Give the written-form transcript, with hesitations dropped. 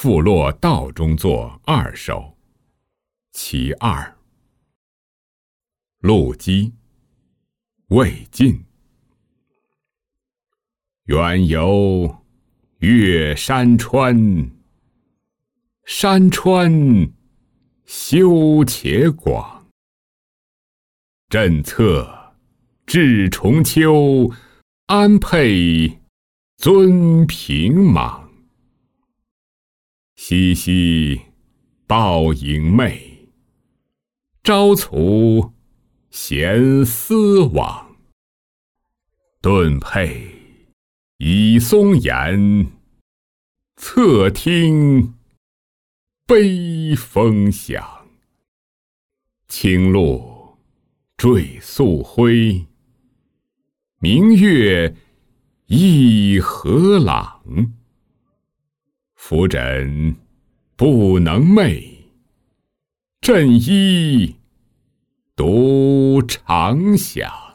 复落道中作2首，其2。陆机，魏晋。远游越山川，山川修且广。朕策至重丘，安配尊平莽。熙熙报影媚，朝徂闲思往。顿佩以松岩，侧听悲风响。青露坠素辉，明月亦何朗。夫枕不能寐，朕依独长响。